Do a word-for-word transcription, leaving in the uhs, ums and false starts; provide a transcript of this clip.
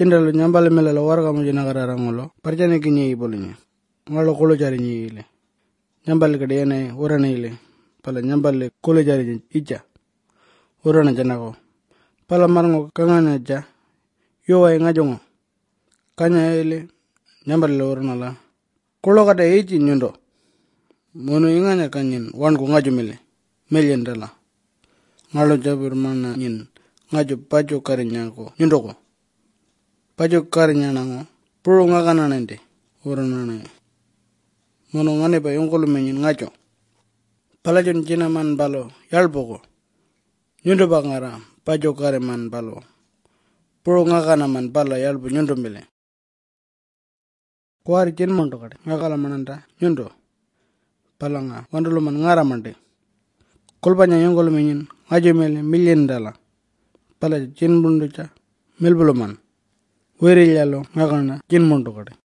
Kindalo nyambale melala warga mo jinagara rangolo parjane kinyi bolinya ngalo kolo jari nyile nyambale kade yana urana ile pala nyambale kolo jari ija urana janako pala marngo kangana ja yo ay ngajongo kanya ile nyambale urana la kolo kade iji nyundo mono inganya kanyin wan ko ngajumile million dala ngalo jabir mana nyin ngajo pajo karinya ko nyundo ko pajo karinya nango puro ngakana nende urana na mono ngane ba yongkolo menyin ngajo palajon jina man balo yalboko nyundo bangara pajo kare man balo puro ngakana man balo yalbo nyundo mile kwari jen mondo kade ngakala mananda nyundo palanga wandolo man ngara mande kolbanya yongkolo menyin ngajo mele million dala pala jen bundo cha melbolo man weri yalo ngakana jen mondo kade